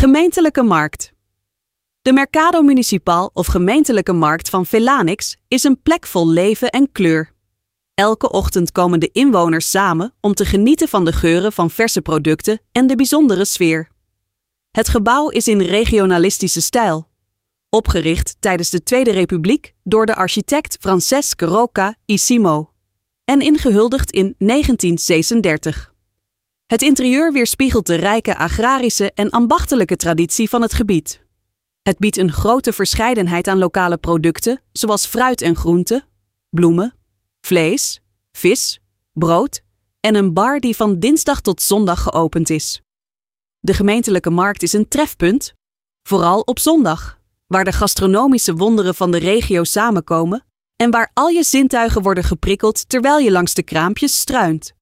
Gemeentelijke markt. De Mercado Municipal of gemeentelijke markt van Felanix is een plek vol leven en kleur. Elke ochtend komen de inwoners samen om te genieten van de geuren van verse producten en de bijzondere sfeer. Het gebouw is in regionalistische stijl, opgericht tijdens de Tweede Republiek door de architect Francesc Roca y Simó en ingehuldigd in 1936. Het interieur weerspiegelt de rijke agrarische en ambachtelijke traditie van het gebied. Het biedt een grote verscheidenheid aan lokale producten, zoals fruit en groenten, bloemen, vlees, vis, brood en een bar die van dinsdag tot zondag geopend is. De gemeentelijke markt is een trefpunt, vooral op zondag, waar de gastronomische wonderen van de regio samenkomen en waar al je zintuigen worden geprikkeld terwijl je langs de kraampjes struint.